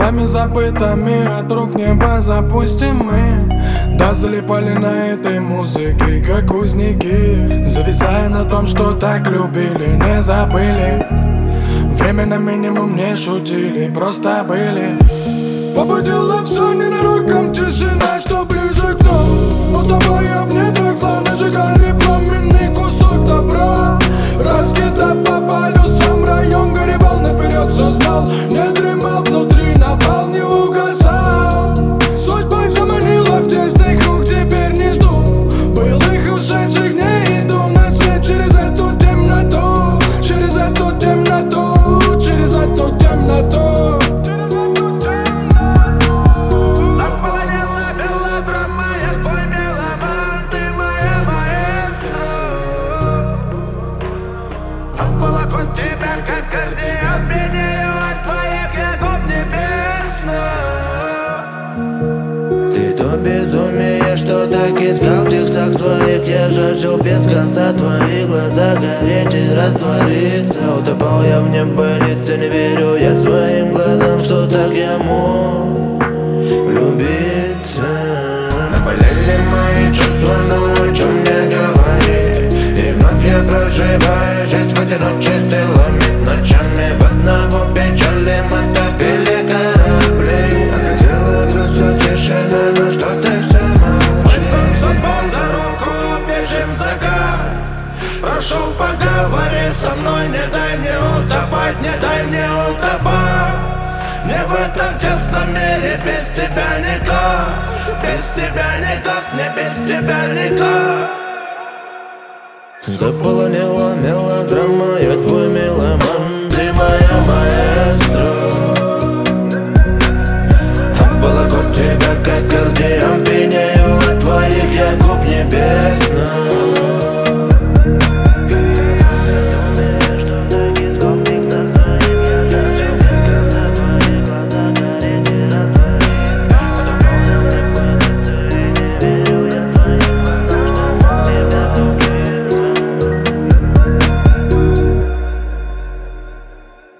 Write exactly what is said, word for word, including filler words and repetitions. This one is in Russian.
Нами забытыми от рук неба запустим мы. Да, залипали на этой музыке, как узники, зависая на том, что так любили, не забыли. Время на минимум не шутили, просто были. Побудила все ненароком тишина, что ближе к дому. Утопая в недрах зла, нажигали пламенный кусок добра. Раскидав по полю, сам район горевал, наперед все знал. Не дремал, внутри напал, не угасал. Судьбой заманила в тесный круг, теперь не жду былых ушедших дней. Иду на свет через эту темноту, через эту темноту, через эту темноту. Заполонила мелодрама, я твой меломан, ты моя маэстро. Обволокут тебя, как кардиан, пьянею от твоих ягод небесных. Ты то безумие, что так искал в текстах своих. Я жаждал без конца твои глаза гореть и раствориться. Утопал я в небылице, не верю я своим глазам, что так я мог влюбиться. Наболели мои чувства, но о чем мне говорить. И вновь я проживаю жизнь в одиночестве, ломит ночами в одного печали. Мы топили корабли, а хотела грустью тишина, но что ты сама. Возьмем судьбу за руку, бежим за закат. Прошу, поговори со мной, не дай мне утопать, не дай мне утопать. Не в этом тесном мире, без тебя никак. Без тебя никак, не без тебя никак. Заполонила мелодрама, я твой меломан, ты моя маэстро.